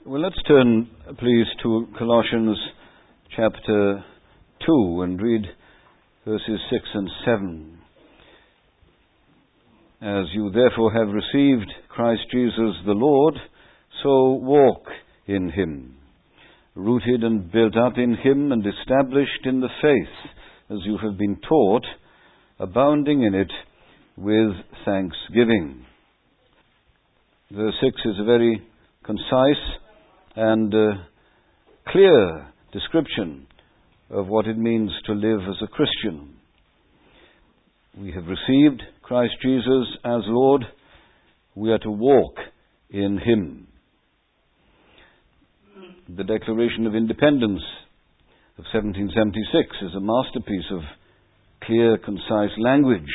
Well, let's turn, please, to Colossians chapter 2 and read verses 6 and 7. As you therefore have received Christ Jesus the Lord, so walk in him, rooted and built up in him and established in the faith, as you have been taught, abounding in it with thanksgiving. Verse 6 is a very concise and clear description of what it means to live as a Christian. We have received Christ Jesus as Lord. We are to walk in him. The Declaration of Independence of 1776 is a masterpiece of clear, concise language.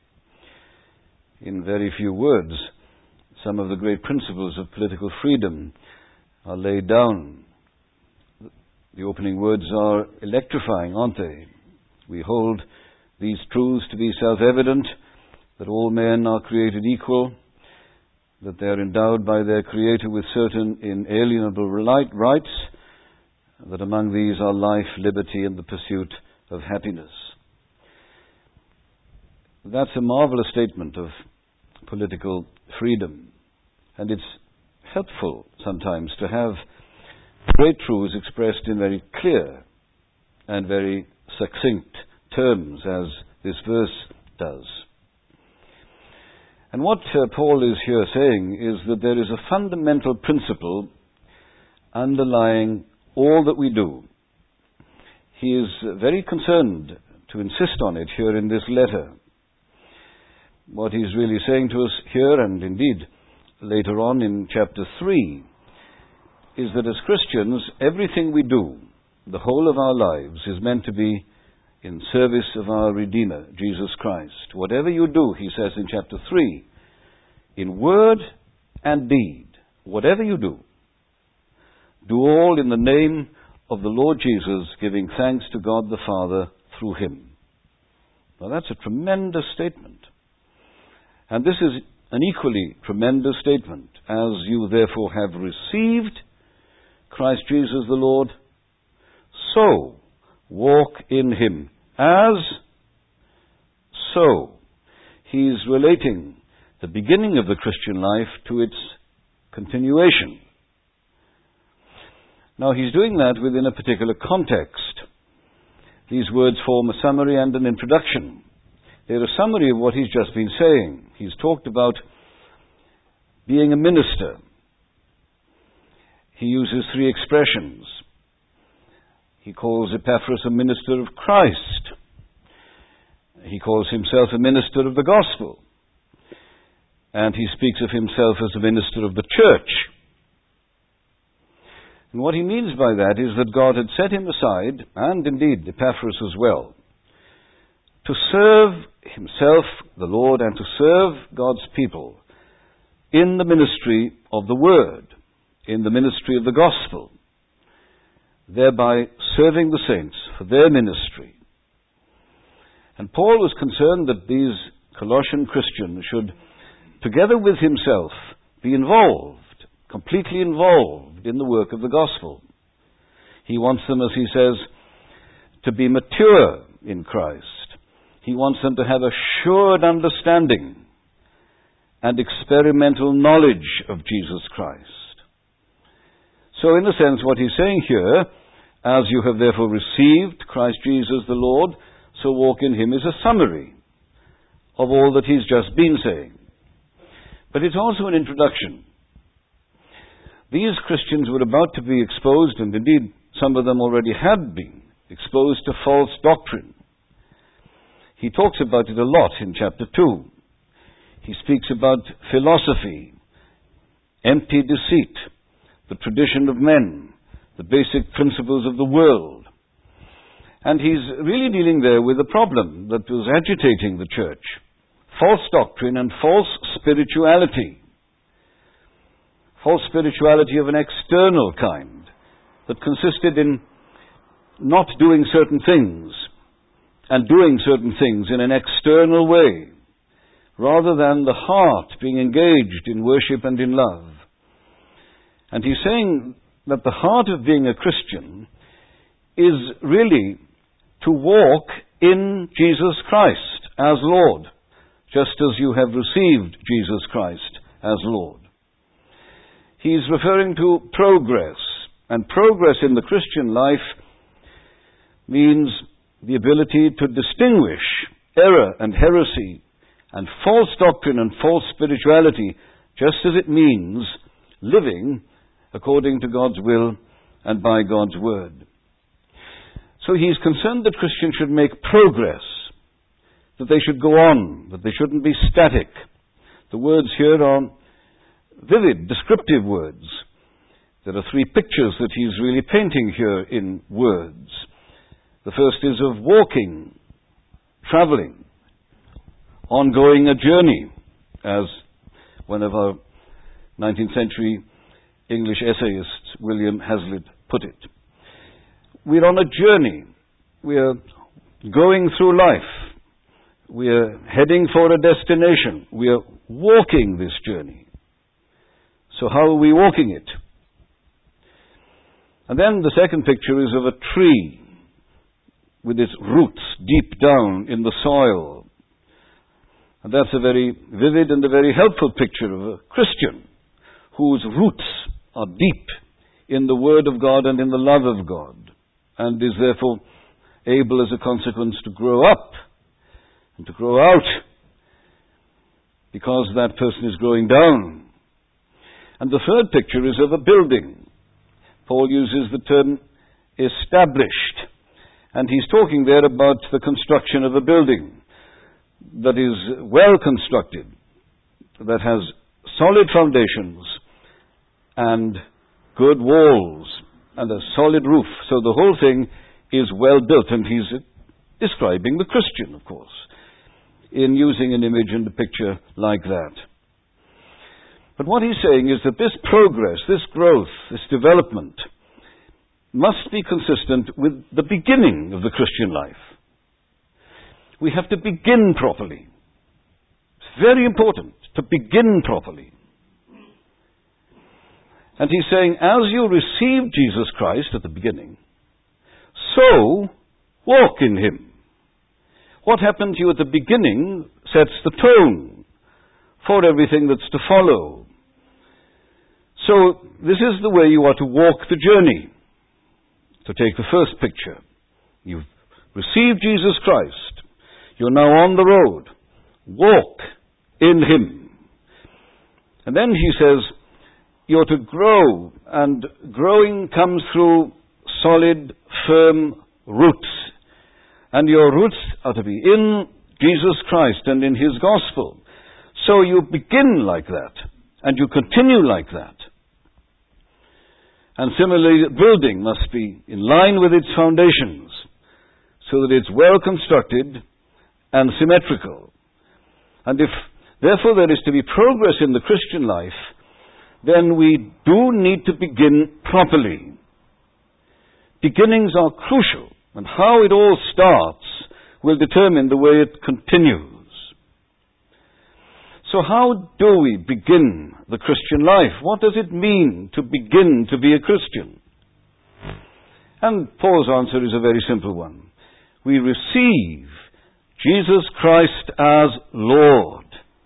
In very few words, some of the great principles of political freedom are laid down. The opening words are electrifying, aren't they? We hold these truths to be self-evident, that all men are created equal, that they are endowed by their Creator with certain inalienable rights, that among these are life, liberty, and the pursuit of happiness. That's a marvelous statement of political freedom, and it's helpful sometimes to have great truths expressed in very clear and very succinct terms, as this verse does. And what Paul is here saying is that there is a fundamental principle underlying all that we do. He is very concerned to insist on it here in this letter. What he's really saying to us here, and indeed later on in chapter 3, is that as Christians, everything we do, the whole of our lives, is meant to be in service of our Redeemer, Jesus Christ. Whatever you do, he says in chapter 3, in word and deed, whatever you do, do all in the name of the Lord Jesus, giving thanks to God the Father through him. Now that's a tremendous statement. And this is an equally tremendous statement. As you therefore have received Christ Jesus the Lord, so walk in him. As so. He's relating the beginning of the Christian life to its continuation. Now he's doing that within a particular context. These words form a summary and an introduction. They're a summary of what he's just been saying. He's talked about being a minister. He uses three expressions. He calls Epaphras a minister of Christ. He calls himself a minister of the gospel. And he speaks of himself as a minister of the church. And what he means by that is that God had set him aside, and indeed Epaphras as well, to serve himself, the Lord, and to serve God's people in the ministry of the Word, in the ministry of the gospel, thereby serving the saints for their ministry. And Paul was concerned that these Colossian Christians should, together with himself, be involved, completely involved in the work of the gospel. He wants them, as he says, to be mature in Christ. He wants them to have assured understanding and experimental knowledge of Jesus Christ. So in a sense, what he's saying here, as you have therefore received Christ Jesus the Lord, so walk in him, is a summary of all that he's just been saying. But it's also an introduction. These Christians were about to be exposed, and indeed some of them already had been exposed to false doctrine. He talks about it a lot in chapter 2. He speaks about philosophy, empty deceit, the tradition of men, the basic principles of the world. And he's really dealing there with a problem that was agitating the church. False doctrine and false spirituality. False spirituality of an external kind that consisted in not doing certain things and doing certain things in an external way, rather than the heart being engaged in worship and in love. And he's saying that the heart of being a Christian is really to walk in Jesus Christ as Lord, just as you have received Jesus Christ as Lord. He's referring to progress, and progress in the Christian life means the ability to distinguish error and heresy and false doctrine and false spirituality, just as it means living according to God's will and by God's word. So he's concerned that Christians should make progress, that they should go on, that they shouldn't be static. The words here are vivid, descriptive words. There are three pictures that he's really painting here in words. The first is of walking, traveling, ongoing a journey, as one of our 19th century English essayists, William Hazlitt, put it. We're on a journey. We're going through life. We're heading for a destination. We're walking this journey. So how are we walking it? And then the second picture is of a tree with its roots deep down in the soil. And that's a very vivid and a very helpful picture of a Christian whose roots are deep in the Word of God and in the love of God, and is therefore able as a consequence to grow up and to grow out, because that person is growing down. And the third picture is of a building. Paul uses the term established, and he's talking there about the construction of a building that is well constructed, that has solid foundations and good walls and a solid roof. So the whole thing is well built, and he's describing the Christian, of course, in using an image and a picture like that. But what he's saying is that this progress, this growth, this development must be consistent with the beginning of the Christian life. We have to begin properly. It's very important to begin properly. And he's saying, as you received Jesus Christ at the beginning, so walk in him. What happened to you at the beginning sets the tone for everything that's to follow. So this is the way you are to walk the journey. To take the first picture, you've received Jesus Christ. You're now on the road. Walk in him. And then he says, you're to grow, and growing comes through solid, firm roots. And your roots are to be in Jesus Christ and in his gospel. So you begin like that, and you continue like that. And similarly, building must be in line with its foundations, so that it's well constructed and symmetrical. And if, therefore, there is to be progress in the Christian life, then we do need to begin properly. Beginnings are crucial, and how it all starts will determine the way it continues. So how do we begin the Christian life? What does it mean to begin to be a Christian? And Paul's answer is a very simple one. We receive Jesus Christ as Lord.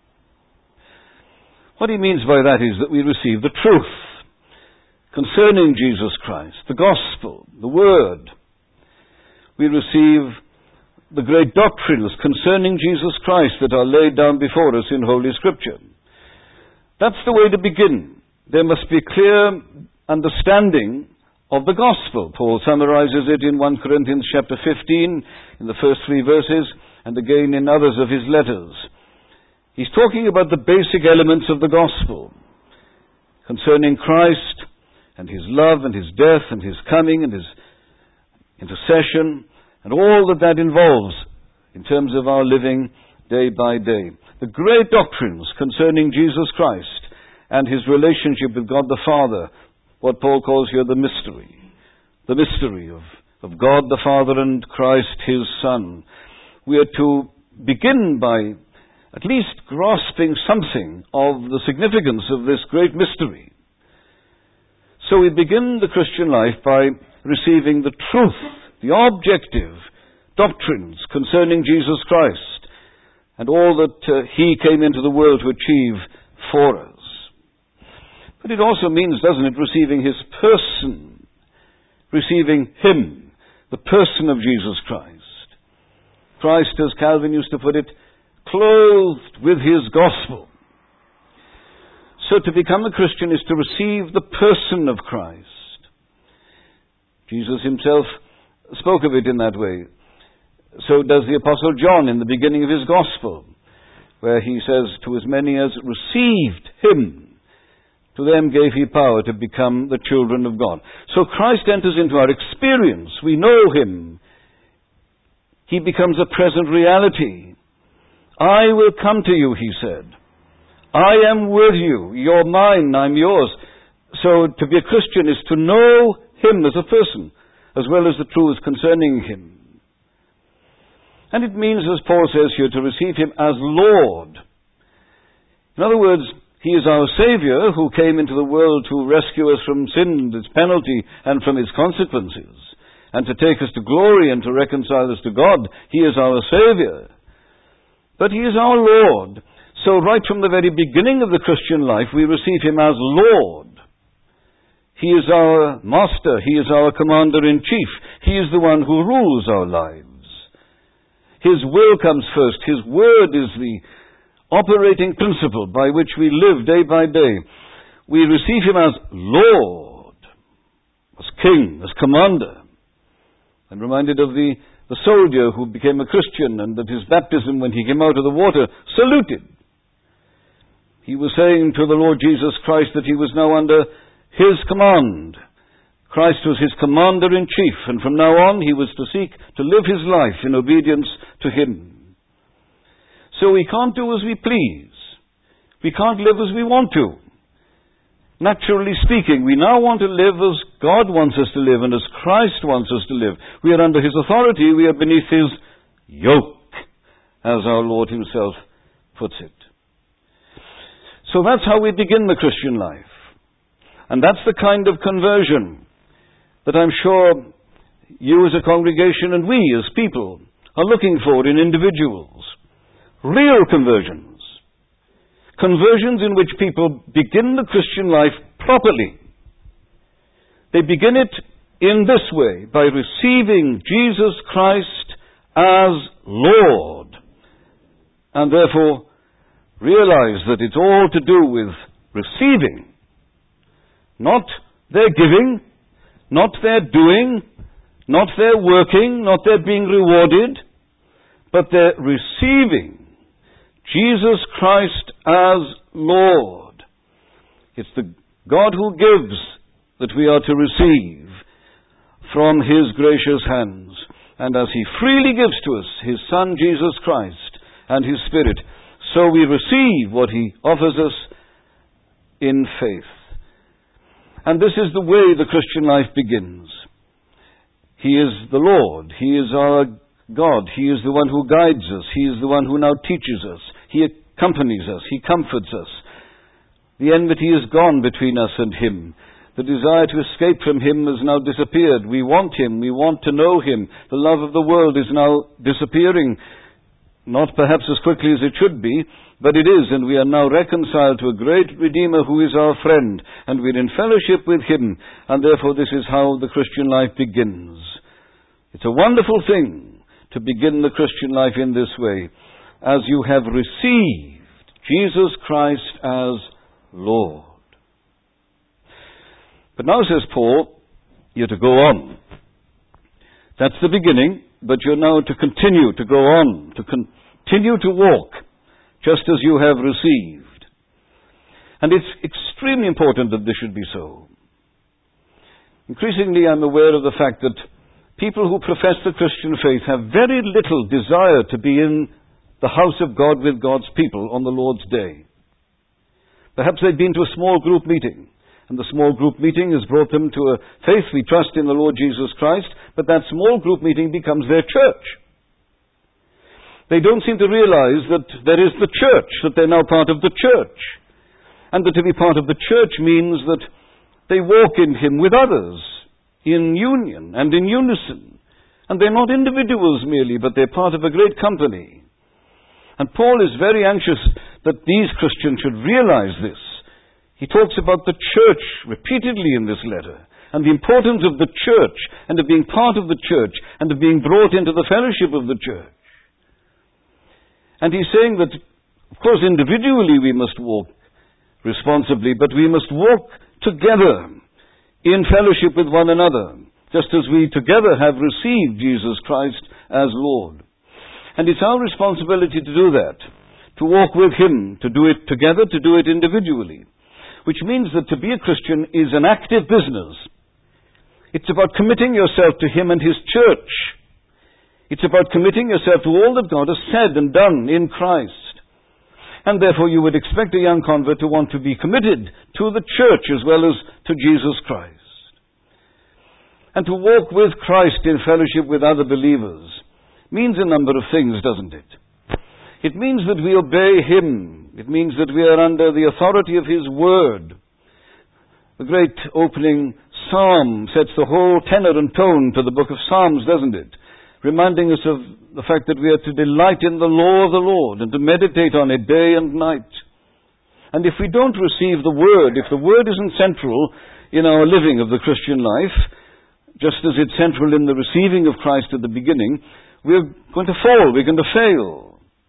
What he means by that is that we receive the truth concerning Jesus Christ, the gospel, the word. We receive the great doctrines concerning Jesus Christ that are laid down before us in Holy Scripture. That's the way to begin. There must be clear understanding of the gospel. Paul summarizes it in 1 Corinthians chapter 15, in the first 3 verses, and again in others of his letters. He's talking about the basic elements of the gospel concerning Christ and his love and his death and his coming and his intercession and all that involves in terms of our living day by day. The great doctrines concerning Jesus Christ and his relationship with God the Father, what Paul calls here the mystery of God the Father and Christ his Son. We are to begin by at least grasping something of the significance of this great mystery, So we begin the Christian life by receiving the truth, the objective doctrines concerning Jesus Christ and all that He came into the world to achieve for us. But it also means, doesn't it, receiving His person, receiving Him, the person of Jesus Christ. Christ, as Calvin used to put it, clothed with His gospel. So to become a Christian is to receive the person of Christ. Jesus Himself spoke of it in that way. So does the Apostle John in the beginning of his gospel, where he says, to as many as received Him, to them gave He power to become the children of God. So Christ enters into our experience. We know Him. He becomes a present reality. I will come to you, He said. I am with you. You're mine, I'm yours. So to be a Christian is to know Him as a person, as well as the truths concerning Him. And it means, as Paul says here, to receive Him as Lord. In other words, He is our Saviour who came into the world to rescue us from sin and its penalty and from its consequences, and to take us to glory and to reconcile us to God. He is our Saviour. But He is our Lord. So right from the very beginning of the Christian life, we receive Him as Lord. He is our Master. He is our Commander-in-Chief. He is the one who rules our lives. His will comes first. His word is the operating principle by which we live day by day. We receive Him as Lord, as King, as Commander. I'm reminded of the soldier who became a Christian and that his baptism, when he came out of the water, saluted. He was saying to the Lord Jesus Christ that he was now under His command. Christ was his commander-in-chief, and from now on he was to seek to live his life in obedience to Him. So we can't do as we please. We can't live as we want to. Naturally speaking, we now want to live as God wants us to live and as Christ wants us to live. We are under His authority. We are beneath His yoke, as our Lord Himself puts it. So that's how we begin the Christian life. And that's the kind of conversion that I'm sure you as a congregation and we as people are looking for in individuals. Real conversions. Conversions in which people begin the Christian life properly. They begin it in this way, by receiving Jesus Christ as Lord. And therefore realize that it's all to do with receiving. Not their giving, not their doing, not their working, not their being rewarded, but their receiving Jesus Christ as Lord. It's the God who gives that we are to receive from His gracious hands. And as He freely gives to us His Son Jesus Christ and His Spirit, so we receive what He offers us in faith. And this is the way the Christian life begins. He is the Lord. He is our God. He is the one who guides us. He is the one who now teaches us. He accompanies us. He comforts us. The enmity is gone between us and Him. The desire to escape from Him has now disappeared. We want Him. We want to know Him. The love of the world is now disappearing. Not perhaps as quickly as it should be, but it is, and we are now reconciled to a great Redeemer who is our friend, and we're in fellowship with Him, and therefore this is how the Christian life begins. It's a wonderful thing to begin the Christian life in this way, as you have received Jesus Christ as Lord. But now, says Paul, you're to go on. That's the beginning, but you're now to continue to go on, to continue to walk, just as you have received. And it's extremely important that this should be so. Increasingly, I'm aware of the fact that people who profess the Christian faith have very little desire to be in the house of God with God's people on the Lord's Day. Perhaps they've been to a small group meeting, and the small group meeting has brought them to a faith we trust in the Lord Jesus Christ, but that small group meeting becomes their church. They don't seem to realize that there is the church, that they're now part of the church. And that to be part of the church means that They walk in Him with others, in union and in unison. And they're not individuals merely, but they're part of a great company. And Paul is very anxious that these Christians should realize this. He talks about the church repeatedly in this letter, and the importance of the church, and of being part of the church, and of being brought into the fellowship of the church. And he's saying that, of course, individually we must walk responsibly, but we must walk together in fellowship with one another, just as we together have received Jesus Christ as Lord. And it's our responsibility to do that, to walk with Him, to do it together, to do it individually. Which means that to be a Christian is an active business. It's about committing yourself to Him and His church. It's about committing yourself to all that God has said and done in Christ. And therefore you would expect a young convert to want to be committed to the church as well as to Jesus Christ. And to walk with Christ in fellowship with other believers means a number of things, doesn't it? It means that we obey Him. It means that we are under the authority of His Word. The great opening psalm sets the whole tenor and tone to the book of Psalms, doesn't it? Reminding us of the fact that we are to delight in the law of the Lord and to meditate on it day and night. And if we don't receive the Word, if the Word isn't central in our living of the Christian life, just as it's central in the receiving of Christ at the beginning, we're going to fall, we're going to fail.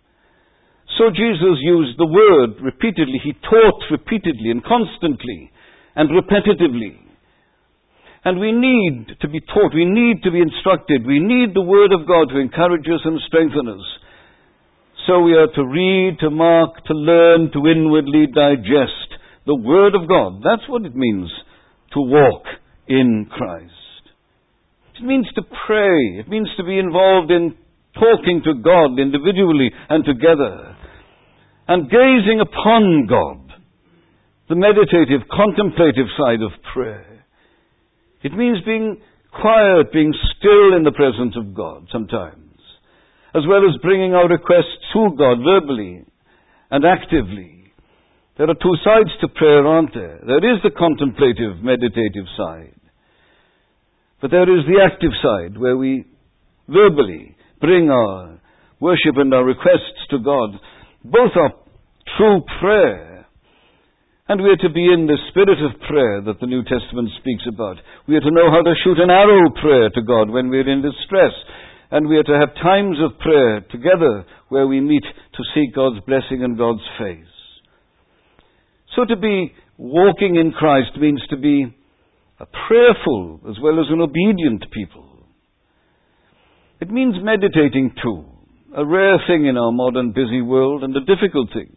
So Jesus used the Word repeatedly. He taught repeatedly and constantly and repetitively. And we need to be taught, we need to be instructed, we need the Word of God to encourage us and strengthen us. So we are to read, to mark, to learn, to inwardly digest the Word of God. That's what it means to walk in Christ. It means to pray. It means to be involved in talking to God individually and together. And gazing upon God. The meditative, contemplative side of prayer. It means being quiet, being still in the presence of God sometimes, as well as bringing our requests to God verbally and actively. There are two sides to prayer, aren't there? There is the contemplative, meditative side. But there is the active side, where we verbally bring our worship and our requests to God. Both are true prayer. And we are to be in the spirit of prayer that the New Testament speaks about. We are to know how to shoot an arrow prayer to God when we are in distress. And we are to have times of prayer together where we meet to seek God's blessing and God's face. So to be walking in Christ means to be a prayerful as well as an obedient people. It means meditating too, a rare thing in our modern busy world and a difficult thing.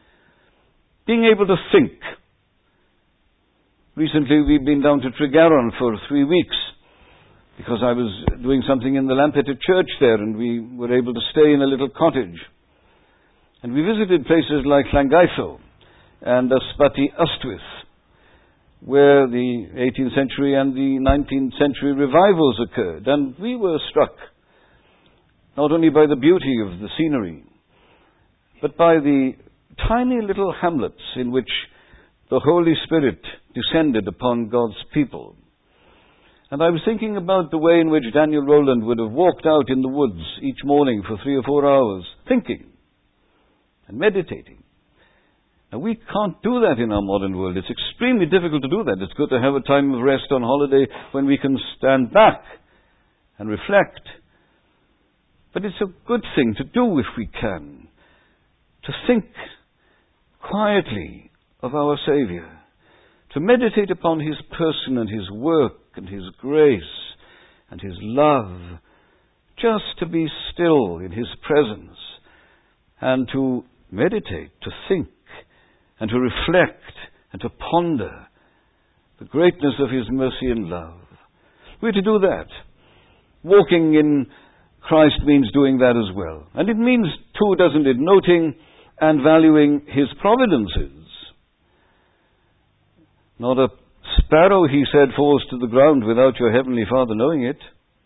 Being able to think. Recently we've been down to Tregaron for 3 weeks because I was doing something in the Lampeter church there and we were able to stay in a little cottage. And we visited places like Llangaitho and Ysbyty Ystwyth, where the 18th century and the 19th century revivals occurred. And we were struck not only by the beauty of the scenery, but by the tiny little hamlets in which the Holy Spirit descended upon God's people. And I was thinking about the way in which Daniel Rowland would have walked out in the woods each morning for 3 or 4 hours, thinking and meditating. Now, we can't do that in our modern world. It's extremely difficult to do that. It's good to have a time of rest on holiday when we can stand back and reflect. But it's a good thing to do if we can, to think quietly of our Saviour, to meditate upon His person and His work and His grace and His love, just to be still in His presence and to meditate, to think and to reflect and to ponder the greatness of His mercy and love. We're to do that. Walking in Christ means doing that as well. And it means too, doesn't it, noting and valuing His providences. Not a sparrow, He said, falls to the ground without your Heavenly Father knowing it.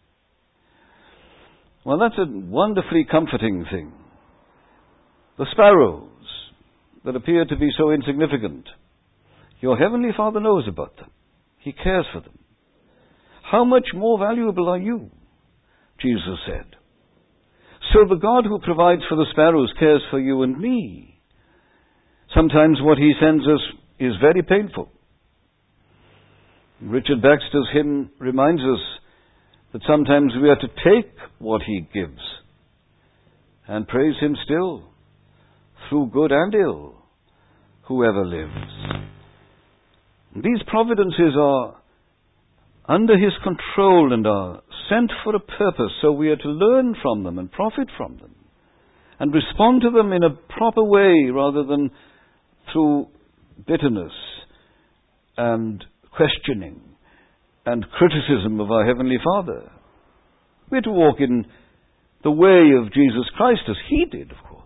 Well, that's a wonderfully comforting thing. The sparrows that appear to be so insignificant, your Heavenly Father knows about them. He cares for them. How much more valuable are you? Jesus said. So the God who provides for the sparrows cares for you and me. Sometimes what He sends us is very painful. Richard Baxter's hymn reminds us that sometimes we are to take what He gives and praise Him still, through good and ill, whoever lives. These providences are under His control and are sent for a purpose, so we are to learn from them and profit from them and respond to them in a proper way rather than through bitterness and questioning and criticism of our Heavenly Father. We are to walk in the way of Jesus Christ as He did, of course.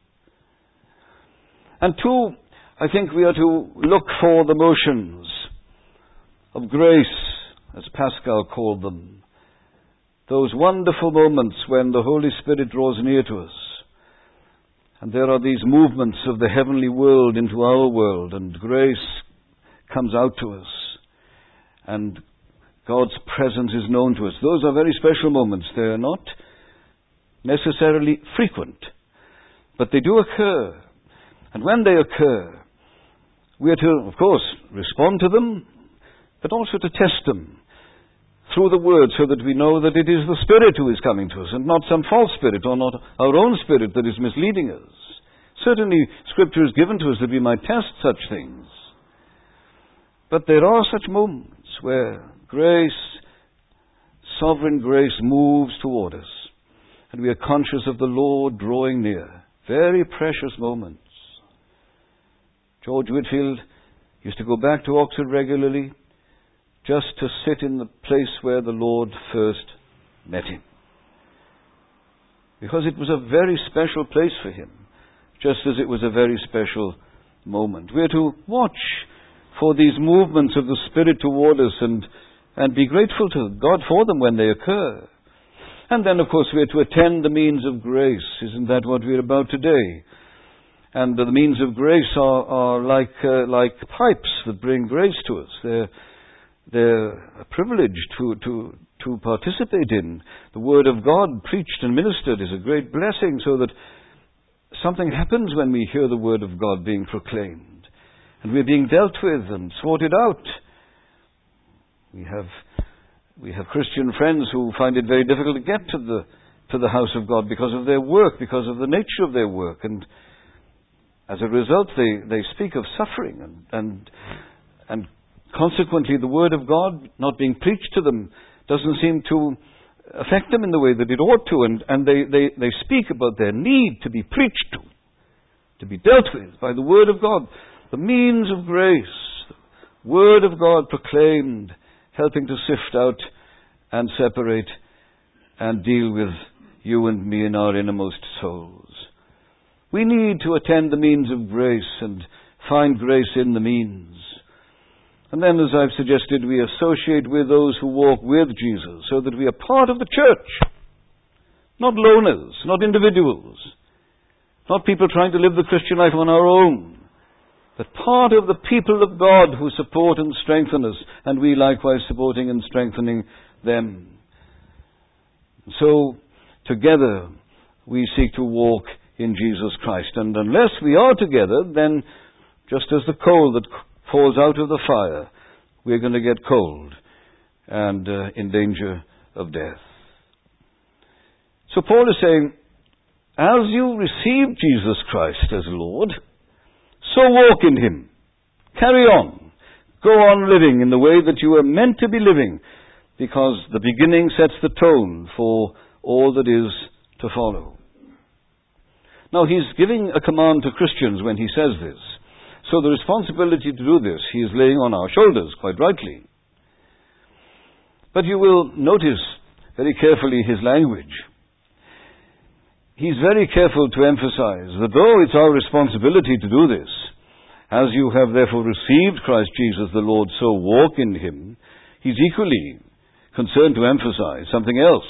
And two, I think we are to look for the motions of grace, as Pascal called them. Those wonderful moments when the Holy Spirit draws near to us. And there are these movements of the heavenly world into our world, and grace comes out to us. And God's presence is known to us. Those are very special moments. They are not necessarily frequent, but they do occur. And when they occur, we are to, of course, respond to them, but also to test them through the Word, so that we know that it is the Spirit who is coming to us, and not some false spirit, or not our own spirit that is misleading us. Certainly, Scripture is given to us that we might test such things. But there are such moments where grace, sovereign grace, moves toward us, and we are conscious of the Lord drawing near. Very precious moments. George Whitfield used to go back to Oxford regularly just to sit in the place where the Lord first met him. Because it was a very special place for him, just as it was a very special moment. We are to watch for these movements of the Spirit toward us and be grateful to God for them when they occur. And then, of course, we are to attend the means of grace. Isn't that what we're about today? And the means of grace are like pipes that bring grace to us. They're a privilege to participate in. The Word of God preached and ministered is a great blessing, so that something happens when we hear the Word of God being proclaimed, and we're being dealt with and sorted out. We have Christian friends who find it very difficult to get to the house of God because of their work, because of the nature of their work, and as a result they speak of suffering and consequently the Word of God not being preached to them doesn't seem to affect them in the way that it ought to, and they speak about their need to be preached to be dealt with by the Word of God, the means of grace, the Word of God proclaimed, helping to sift out and separate and deal with you and me in our innermost souls. We need to attend the means of grace and find grace in the means. And then, as I've suggested, we associate with those who walk with Jesus, so that we are part of the church. Not loners, not individuals, not people trying to live the Christian life on our own, but part of the people of God who support and strengthen us, and we likewise supporting and strengthening them. So, together, we seek to walk in Jesus Christ. And unless we are together, then just as the coal that falls out of the fire, we're going to get cold and in danger of death. So Paul is saying, as you receive Jesus Christ as Lord, so walk in Him. Carry on. Go on living in the way that you are meant to be living, because the beginning sets the tone for all that is to follow. Now, he's giving a command to Christians when he says this. So the responsibility to do this, he is laying on our shoulders, quite rightly. But you will notice very carefully his language. He's very careful to emphasize that though it's our responsibility to do this, as you have therefore received Christ Jesus the Lord, so walk in Him, he's equally concerned to emphasize something else.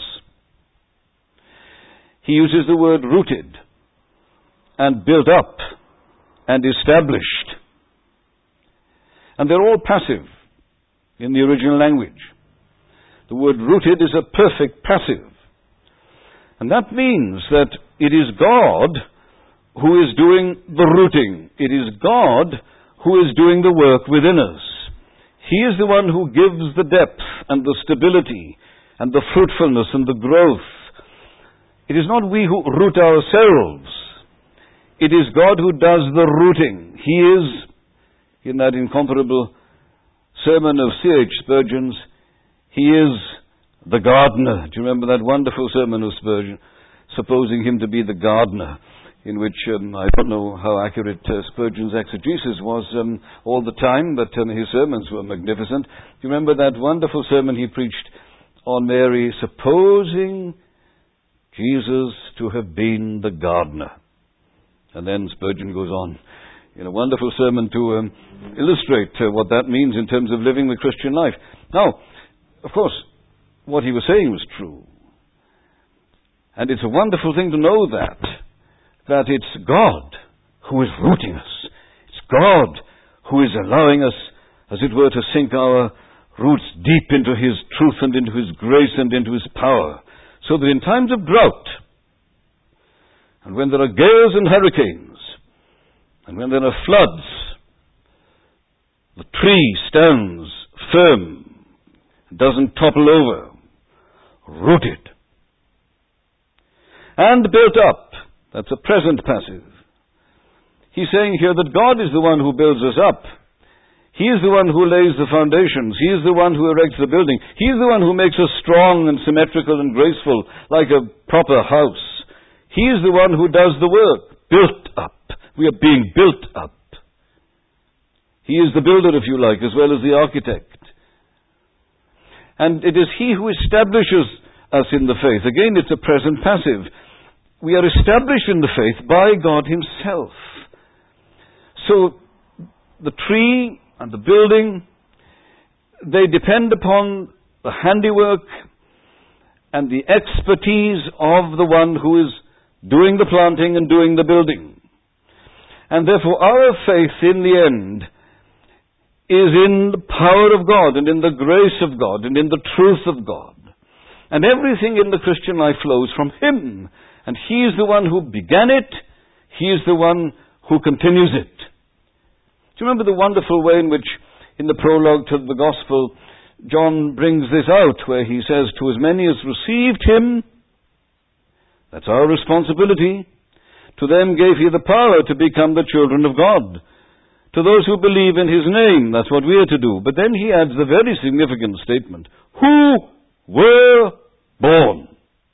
He uses the word rooted and built up and established. And they're all passive. in the original language. The word rooted is a perfect passive. And that means that it is God who is doing the rooting. It is God who is doing the work within us. He is the one who gives the depth and the stability and the fruitfulness and the growth. It is not we who root ourselves. It is God who does the rooting. He is, in that incomparable sermon of C.H. Spurgeon's, He is the gardener. Do you remember that wonderful sermon of Spurgeon, supposing him to be the gardener, in which I don't know how accurate Spurgeon's exegesis was all the time, but his sermons were magnificent. Do you remember that wonderful sermon he preached on Mary, supposing Jesus to have been the gardener? And then Spurgeon goes on in a wonderful sermon to illustrate what that means in terms of living the Christian life. Now, of course, what he was saying was true. And it's a wonderful thing to know that it's God who is rooting us. It's God who is allowing us, as it were, to sink our roots deep into His truth and into His grace and into His power, so that in times of drought, and when there are gales and hurricanes, and when there are floods, the tree stands firm, doesn't topple over, rooted and built up. That's a present passive. He's saying here that God is the one who builds us up. He is the one who lays the foundations. He is the one who erects the building. He is the one who makes us strong and symmetrical and graceful, like a proper house. He is the one who does the work. Built up. We are being built up. He is the builder, if you like, as well as the architect. And it is He who establishes us in the faith. Again, it's a present passive. We are established in the faith by God Himself. So, the tree and the building, they depend upon the handiwork and the expertise of the one who is doing the planting and doing the building. And therefore, our faith in the end is in the power of God and in the grace of God and in the truth of God. And everything in the Christian life flows from Him. And He is the one who began it. He is the one who continues it. Do you remember the wonderful way in which, in the prologue to the Gospel, John brings this out, where he says, to as many as received Him, that's our responsibility, to them gave He the power to become the children of God. To those who believe in His name, that's what we are to do. But then he adds the very significant statement, who were born.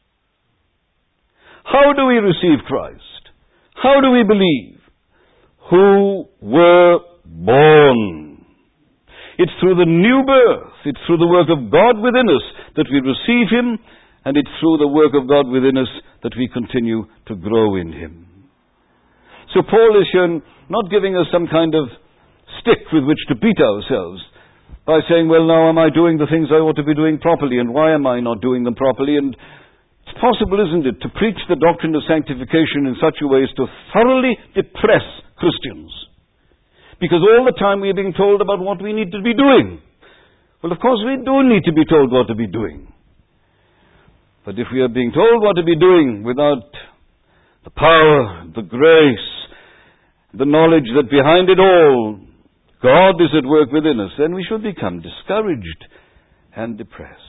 How do we receive Christ? How do we believe? Who were born. It's through the new birth, it's through the work of God within us that we receive Him, and it's through the work of God within us that we continue to grow in Him. So Paul is here not giving us some kind of stick with which to beat ourselves by saying, well, now am I doing the things I ought to be doing properly, and why am I not doing them properly? And it's possible, isn't it, to preach the doctrine of sanctification in such a way as to thoroughly depress Christians. Because all the time we are being told about what we need to be doing. Well, of course we do need to be told what to be doing. But if we are being told what to be doing without the power, the grace, the knowledge that behind it all, God is at work within us, then we should become discouraged and depressed.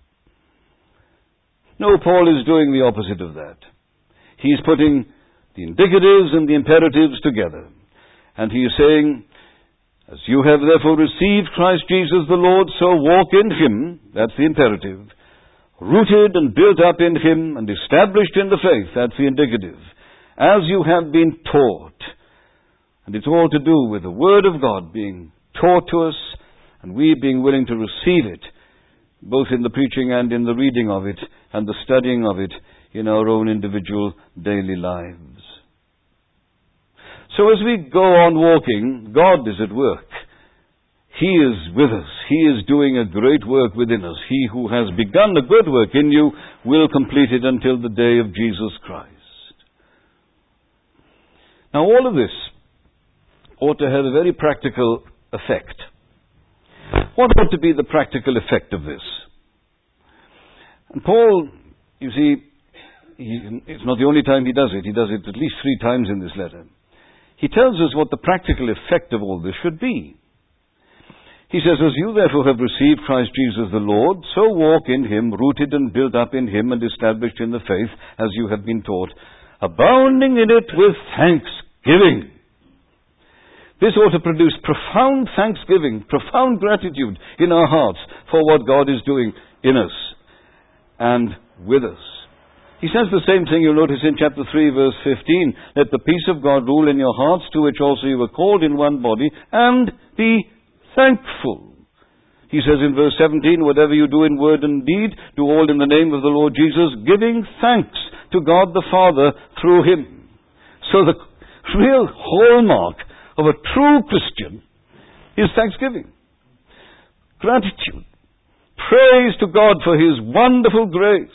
No, Paul is doing the opposite of that. He's putting the indicatives and the imperatives together. And he is saying, as you have therefore received Christ Jesus the Lord, so walk in Him, that's the imperative, rooted and built up in Him and established in the faith, that's the indicative, as you have been taught. And it's all to do with the Word of God being taught to us, and we being willing to receive it, both in the preaching and in the reading of it, and the studying of it in our own individual daily lives. So as we go on walking, God is at work. He is with us. He is doing a great work within us. He who has begun a good work in you will complete it until the day of Jesus Christ. Now all of this ought to have a very practical effect. What ought to be the practical effect of this? And Paul, you see, it's not the only time he does it. He does it at least 3 times in this letter. He tells us what the practical effect of all this should be. He says, as you therefore have received Christ Jesus the Lord, so walk in him, rooted and built up in him and established in the faith, as you have been taught, abounding in it with thanksgiving. This ought to produce profound thanksgiving, profound gratitude in our hearts for what God is doing in us and with us. He says the same thing, you'll notice in chapter 3, verse 15, let the peace of God rule in your hearts, to which also you were called in one body, and be thankful. He says in verse 17, whatever you do in word and deed, do all in the name of the Lord Jesus, giving thanks to God the Father through him. So the real hallmark of a true Christian is thanksgiving, gratitude, praise to God for his wonderful grace.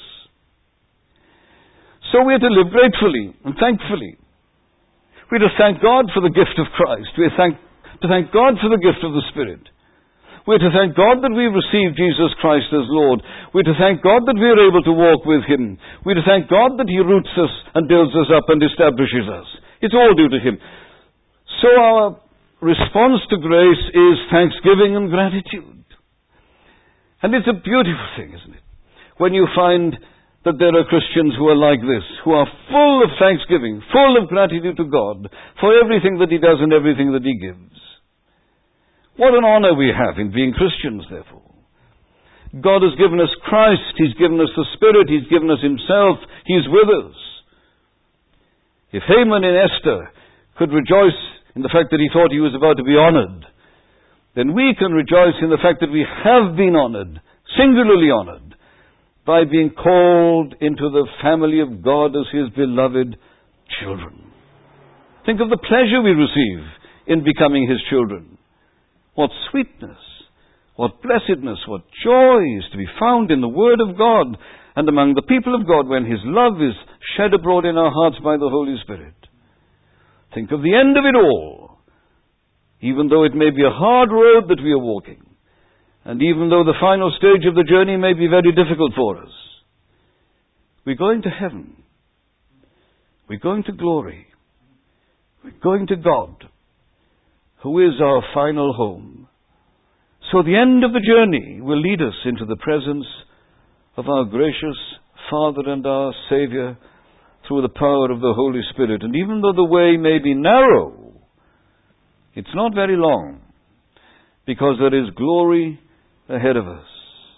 So we are to live gratefully and thankfully. We are to thank God for the gift of Christ. We are to thank God for the gift of the Spirit. We are to thank God that we have received Jesus Christ as Lord. We are to thank God that we are able to walk with him. We are to thank God that he roots us and builds us up and establishes us. It's all due to him. So our response to grace is thanksgiving and gratitude. And it's a beautiful thing, isn't it? When you find that there are Christians who are like this, who are full of thanksgiving, full of gratitude to God for everything that he does and everything that he gives. What an honor we have in being Christians, therefore. God has given us Christ, he's given us the Spirit, he's given us himself, he's with us. If Haman in Esther could rejoice in the fact that he thought he was about to be honored, then we can rejoice in the fact that we have been honored, singularly honored, by being called into the family of God as his beloved children. Think of the pleasure we receive in becoming his children. What sweetness, what blessedness, what joy is to be found in the Word of God and among the people of God when his love is shed abroad in our hearts by the Holy Spirit. Think of the end of it all. Even though it may be a hard road that we are walking, and even though the final stage of the journey may be very difficult for us, we're going to heaven. We're going to glory. We're going to God, who is our final home. So the end of the journey will lead us into the presence of our gracious Father and our Savior through the power of the Holy Spirit. And even though the way may be narrow, it's not very long, because there is glory ahead of us.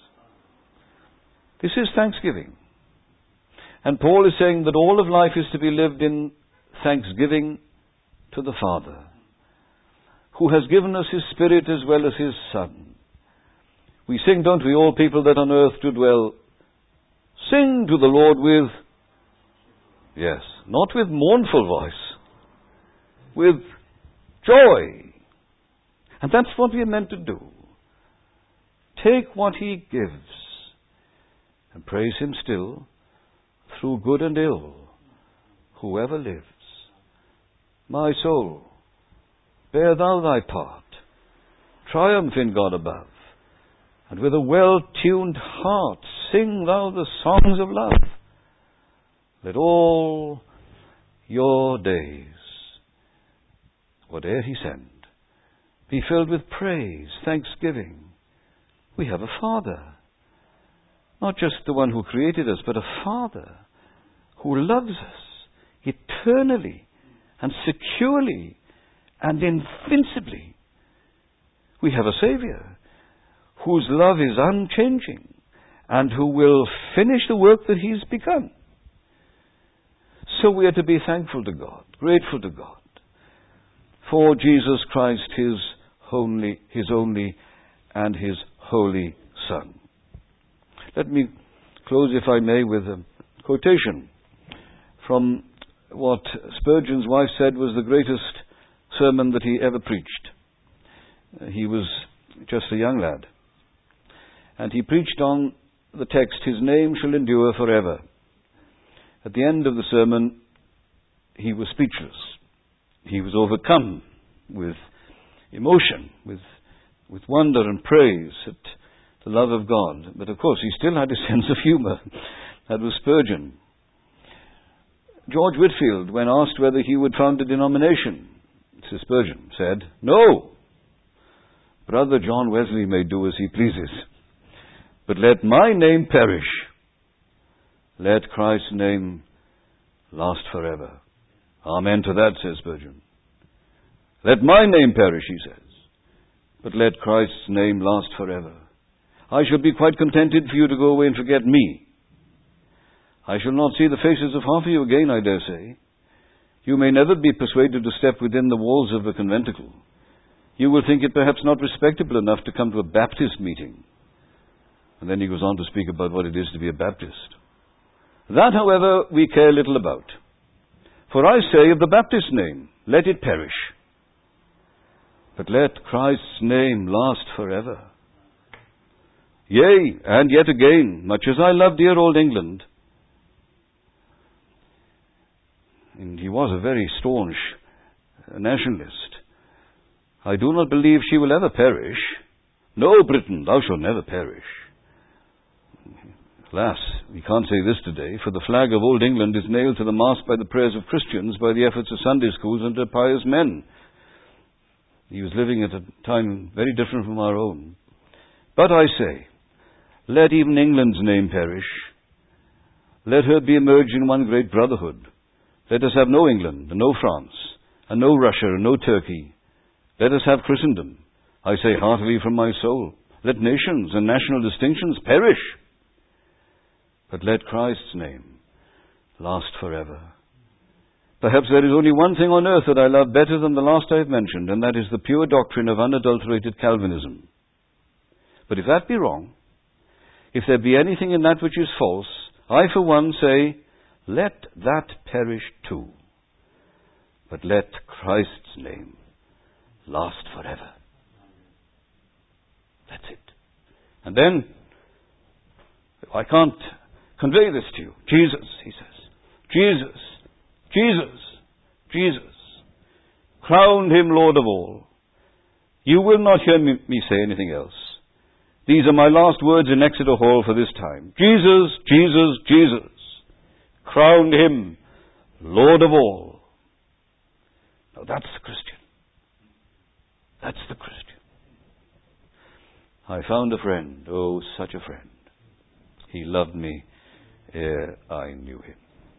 This is thanksgiving. And Paul is saying that all of life is to be lived in thanksgiving to the Father, who has given us his Spirit as well as his Son. We sing, don't we, all people that on earth do dwell, sing to the Lord with, yes, not with mournful voice, with joy. And that's what we are meant to do. Take what he gives and praise him still through good and ill, whoever lives. My soul, bear thou thy part, triumph in God above, and with a well-tuned heart sing thou the songs of love. Let all your days, whate'er he send, be filled with praise, thanksgiving. We have a Father, not just the one who created us, but a Father who loves us eternally and securely and invincibly. We have a Savior whose love is unchanging and who will finish the work that he's begun. So we are to be thankful to God, grateful to God for Jesus Christ, his only and his holy Son. Let me close, if I may, with a quotation from what Spurgeon's wife said was the greatest sermon that he ever preached. He was just a young lad. And he preached on the text, his name shall endure forever. At the end of the sermon, he was speechless. He was overcome with emotion, with with wonder and praise at the love of God. But of course, he still had a sense of humour. That was Spurgeon. George Whitefield, when asked whether he would found a denomination, Sir Spurgeon said, "No. Brother John Wesley may do as he pleases, but let my name perish. Let Christ's name last forever." Amen to that, says Spurgeon. Let my name perish, he says, but let Christ's name last forever. I shall be quite contented for you to go away and forget me. I shall not see the faces of half of you again, I dare say. You may never be persuaded to step within the walls of a conventicle. You will think it perhaps not respectable enough to come to a Baptist meeting. And then he goes on to speak about what it is to be a Baptist. That, however, we care little about. For I say of the Baptist name, let it perish. But let Christ's name last forever. Yea, and yet again, much as I love dear old England, and he was a very staunch nationalist, I do not believe she will ever perish. No, Britain, thou shalt never perish. Alas, we can't say this today, for the flag of old England is nailed to the mast by the prayers of Christians, by the efforts of Sunday schools and of pious men. He was living at a time very different from our own. But I say, let even England's name perish. Let her be merged in one great brotherhood. Let us have no England, and no France, and no Russia, and no Turkey. Let us have Christendom. I say heartily from my soul, let nations and national distinctions perish. But let Christ's name last forever. Perhaps there is only one thing on earth that I love better than the last I have mentioned, and that is the pure doctrine of unadulterated Calvinism. But if that be wrong, if there be anything in that which is false, I for one say, let that perish too. But let Christ's name last forever. That's it. And then, I can't convey this to you. Jesus, he says. Jesus, Jesus, Jesus. Crowned him Lord of all. You will not hear me say anything else. These are my last words in Exeter Hall for this time. Jesus, Jesus, Jesus. Crowned him Lord of all. Now that's the Christian. That's the Christian. I found a friend, oh, such a friend. He loved me ere I knew him.